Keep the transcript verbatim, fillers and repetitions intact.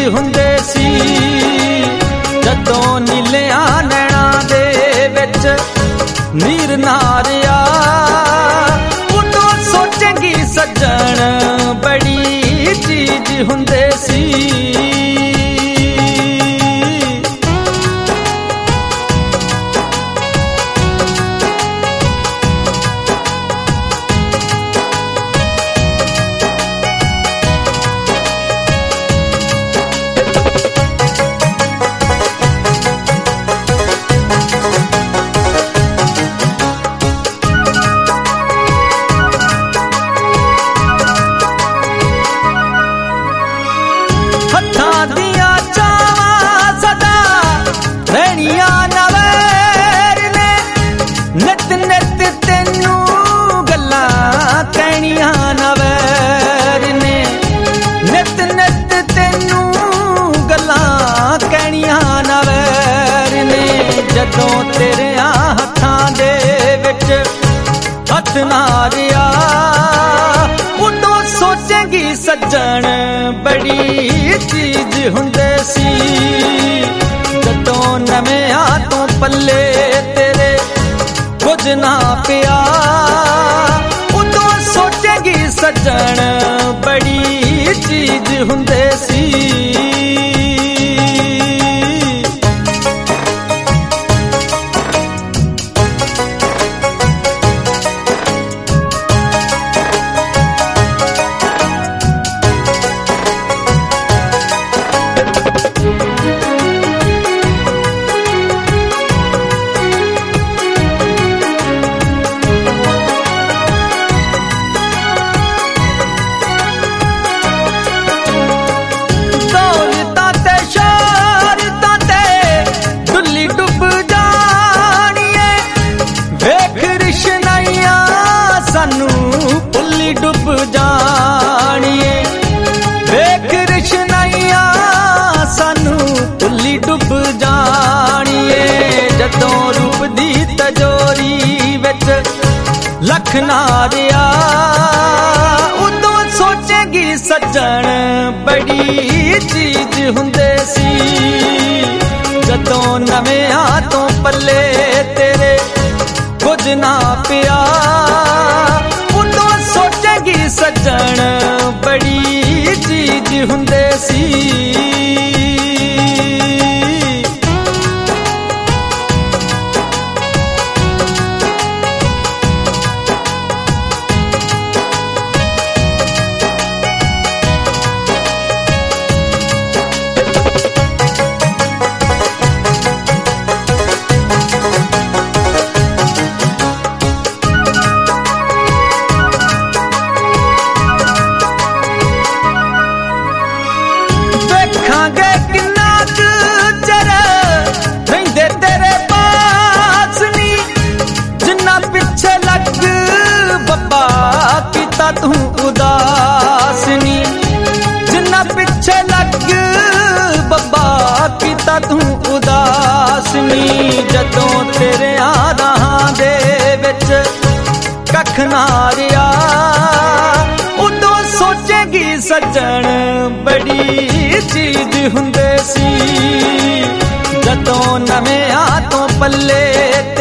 ਹੁੰਦੇ ਸੀ। ਜਦੋਂ ਨੀਲਿਆਂ ਨੈਣਾਂ ਦੇ ਵਿੱਚ ਨੀਰ ਨਾ ਰਿਹਾ, ਉਦੋਂ ਸੋਚੇਂਗੀ ਸੱਜਣ ਬੜੀ ਚੀਜ਼ ਹੁੰਦੇ ਸੀ। ਹੱਥਾਂ ਦੀਆਂ ਚਾਵਾਂ ਸਦਾ ਰਹਿਣੀਆਂ ਨਵੈਰ ਨੇ, ਨਿਤ ਨਿਤ ਤੈਨੂੰ ਗੱਲਾਂ ਕਹਿਣੀਆਂ ਨਵੈਰ ਨੇ, ਨਿਤ ਨਿਤ ਤੈਨੂੰ ਗੱਲਾਂ ਕਹਿਣੀਆਂ ਨਵੈਰ ਨੇ। ਜਦੋਂ ਤੇਰਿਆਂ ਹੱਥਾਂ ਦੇ ਵਿੱਚ ਹੱਥ ਨਾ ਰਿਹਾ, ਉਦੋਂ ਸੋਚੇਂਗੀ ਸੱਜਣ ਬੜੀ ਚੀਜ਼ ਹੁੰਦੇ ਸੀ। ਜਦੋਂ ਨਵਿਆਂ ਤੋਂ ਪੱਲੇ ਤੇਰੇ ਕੁਝ ਨਾ ਪਿਆ, ਉਦੋਂ ਸੋਚੇਂਗੀ ਸੱਜਣ ਬੜੀ ਚੀਜ਼ ਹੁੰਦੇ ਸੀ। ਸਾਨੂੰ ਭੁੱਲੀ ਡੁੱਬ ਜਾਣੀਏ, ਵੇਖ ਰਿਸ਼ਨਾਈਆਂ ਸਾਨੂੰ ਭੁੱਲੀ ਡੁੱਬ ਜਾਣੀਏ। ਜਦੋਂ ਰੂਪ ਦੀ ਤਜੋਰੀ ਵਿੱਚ ਲੱਖ ਨਾ ਰਿਹਾ, ਉਦੋਂ ਸੋਚੇਂਗੀ ਸੱਜਣ ਬੜੀ ਚੀਜ਼ ਹੁੰਦੇ ਸੀ। ਜਦੋਂ ਨਵਿਆਂ ਤੋਂ ਪੱਲੇ ਤੇਰੇ ਕੁਝ ਨਾ ਪਿਆ, ਉਦੋਂ ਸੋਚੇਂਗੀ ਸੱਜਣ ਬੜੀ ਚੀਜ਼ ਹੁੰਦੇ ਸੀ। ਵੇਖਾਂਗੇ ਕਿੰਨਾ ਕੁ ਚਿਰ ਰਹਿੰਦੇ ਤੇਰੇ ਪਾਸ ਨੀ, ਜਿੰਨਾ ਪਿੱਛੇ ਲੱਗ ਬੱਬਾ ਕੀਤਾ ਤੂੰ ਉਦਾਸ ਨੀ, ਜਿੰਨਾ ਪਿੱਛੇ ਲੱਗ ਬੱਬਾ ਕੀਤਾ ਤੂੰ ਉਦਾਸ ਨੀ। ਜਦੋਂ ਤੇਰਿਆਂ ਰਾਹਾਂ ਦੇ ਵਿੱਚ ਕੱਖ ਨਾ ਰਿਹਾ, ਉਦੋਂ ਸੋਚੇਂਗੀ ਸੱਜਣ ਬੜੀ ਚੀਜ਼ ਹੁੰਦੇ ਸੀ। ਜਦੋਂ ਨਵਿਆਂ ਤੋਂ ਪੱਲੇ